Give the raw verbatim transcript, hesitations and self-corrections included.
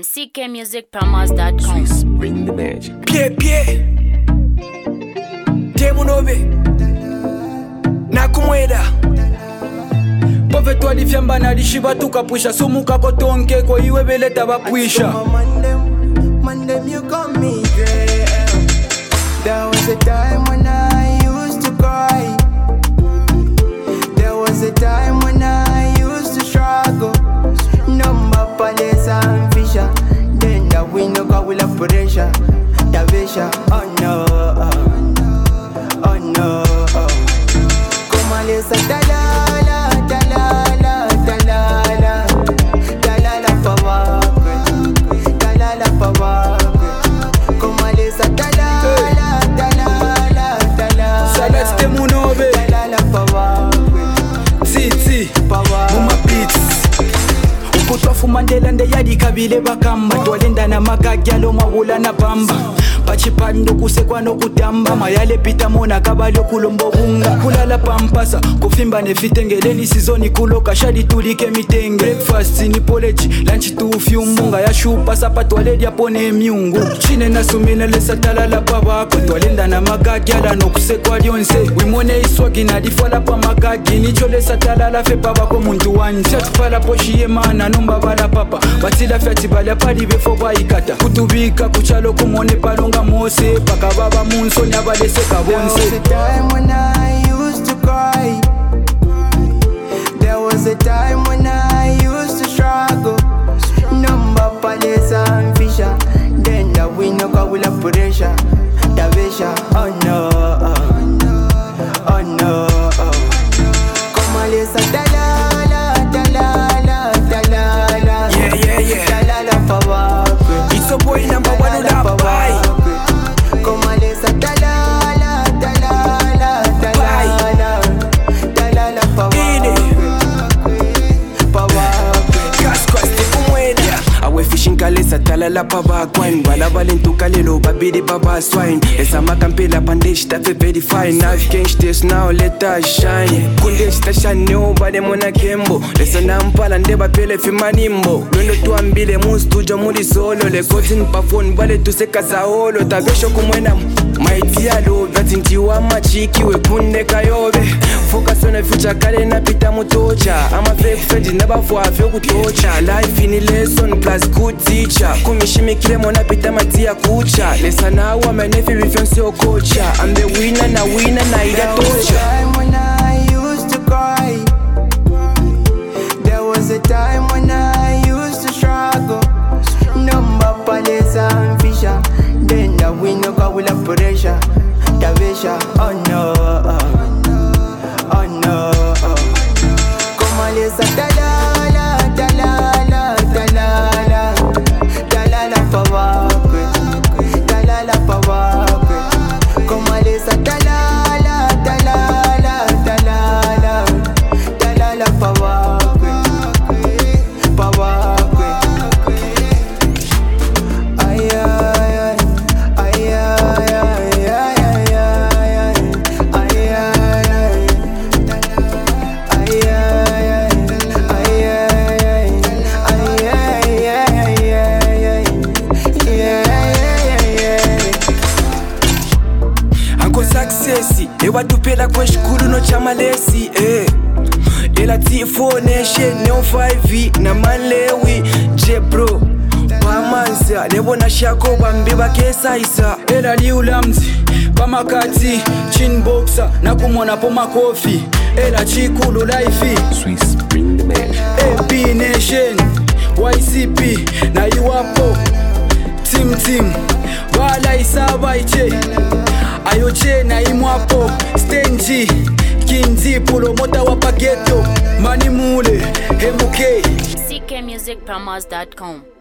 C K music promos dot com. Swiss, bring the magic. Pie, pie. Temunobe. Nakumweda. Povetwa lifyamba na lishiba tukapwisha. Sumuka kotonke kwa iwe beleta bapwisha. Mandem, you got me, yeah. There was a time when I used to cry. There was a time when I used to struggle. Number palace and fisher. Then the window got with a pressure. The visha, oh no, oh no. Come on, listen, dalala, dalala, dalala, dalala for walk, dalala for walk. Come on, listen, dalala, dalala, dalala. Salas Temunobe. Dalala for walk. Titi, Muma Beats. Ukutwafu Mandela nde yadi kabile bakamba. Twalenda na makagyalo mawula na bamba. Pachipando kusekwa no kutamba. Mayale pita mona kabali okulombo bunga. Kulala pampasa, kufimba nefitengeleni sizoni kuloka. Shadi tulike mitenge. Breakfast ni polechi, lunch tu ufyumunga. Ya shupa sapa twaledi apone miungu. Chine na sumina lesa talala pabako. Twalenda na makagyala no kusekwa lyonse. Wimone iswagi na difala pa makagi. Nicho lesa talala fe pabako muntu wanje. Chatupala poshi ye mana numba bala papa. Batila feti bala pali befo baikata. Kutubika kuchalo kumone palonga mose. Paka baba munso nyabalese kabonse. There was a time when I used to cry. There was a time when I used to struggle. Number palace and fisher. Then the window got with a pressure. The visha, oh no, oh no. Come on, listen, dalala, dalala, dalala. Yeah, yeah, yeah. Dalala for walk. It's a boy number one who love bye. Come on, listen, dalala, dalala, dalala, dalala for walk. Kaskwasti kumweda. Awe fishing kalesa talala paba kwine. Bala balentu kalelo babidi baba swine. Esa makampela pandesh tafe very fine. Now you can't this now let us shine. Kundesh ta shine bade mona kembo. Lesa nampala ndeba pele fimanimbo. Lwendo tuambile mus tujo muri solo. Le kotin pa phone bale tuseka za holo. Tagesho kumwena maitia lo. Vatintiwa machiki we kunde kayobe. Focus on the future kale na pita mutocha. I'm a fake friend never for a fake kutocha. Life in a lesson plus good teacher. Kumishimi kile mona pita matia kucha. Lesa na wa menefi bifensi okocha. I'm the winner na winner na ida There was a tocha. time when I used to cry. There was a time when I used to struggle. Number palace and fisher. Then the window got with a pressure. The visha, oh no, oh no. Come on, listen, dalala, dalala, dalala, dalala for walk, dalala for walk. Come on, listen, dalala, dalala, dalala, dalala for walk, for walk. Ay ay ay, ay ay ay, ay ay ay, ay ay Successi, e watupela kwa shukuru no chamalesi eh. Ela T four Nation, Neo five na Manlewi Jebro Pamanza, nebo na shako bambiba kesa isa. Ela liulamzi, pamakati, chin boxer, na kumona po makofi. Ela chikulu life. Swiss, bring the magic. A B Nation, Y C P, na iwapo Team Team, wala isaba iche. Ayoche na imwapo, Stenji, Kinzi, Pulo Mota Wapageto, Manimule, M K. C K music promos dot com.